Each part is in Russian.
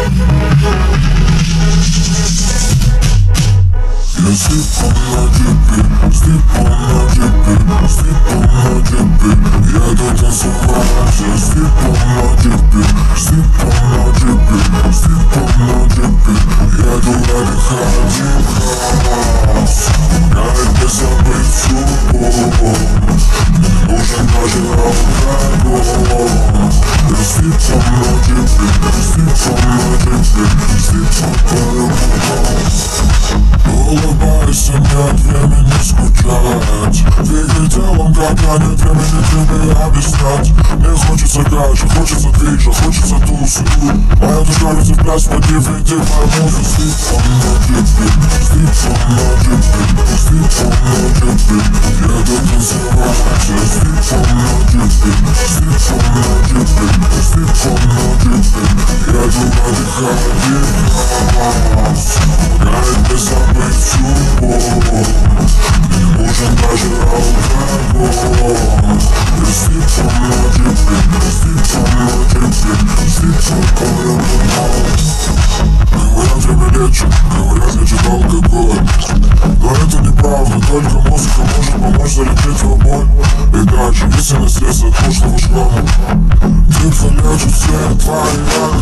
Я слепом на джипе, слепом на джипе, слепом на джипе. Еду танцевать, я слепом на джипе, слепом на джипе, слепом на джипе. Еду отдыхать и раз, гуляет без забыть всю боль. Не нужен даже алкоголь. Я слепом на джипе, слепом на джипе, слепом по-любому. Улыбайся, нет времени скучать. Двигай телом, когда нет времени тебе объяснять. Мне хочется гачи, хочется движа, хочется тусы. Моя душа любит в пляс, подивите мою музыку. Слепом на джипе, слепом на джипе, слепом на джипе. Еду танцевать, я слепом на джипе, слепом на джипе, слепом на джипе. Еду отдыхать и раз, гуляет без забыть всю боль. Не нужен даже алкоголь. Я слепом на джипе, слепом на джипе, слепом по-любому. Говорят, я лечу, говорят, лечит алкоголь. Но это неправда, только музыка может помочь залететь в боль. И дальше, если на средства от прошлого шрама, ты залечит все твои раны.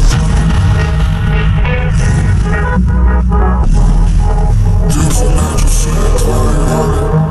Ты залечит все твои раны.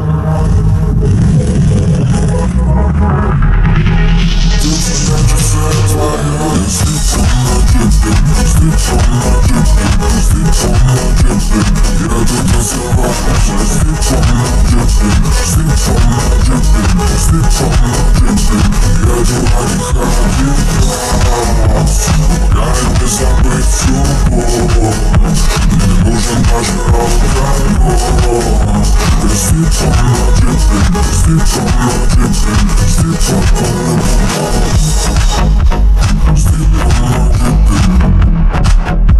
Ты залечит все твои раны. Слепом на джипе, слепом на джипе, слепом на джипе. Еду танцевать, я слепом на джипе, слепом на джипе, слепом на джипе. Еду отдыхать и раз, гуляет без забыть всю боль. Не нужен даже алкоголь. Я слепом на джипе, слепом на джипе, слепом по-любому. Слепом на джипе,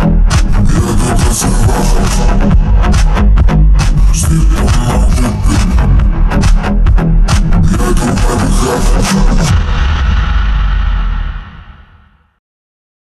еду танцевать. Слепом на джипе.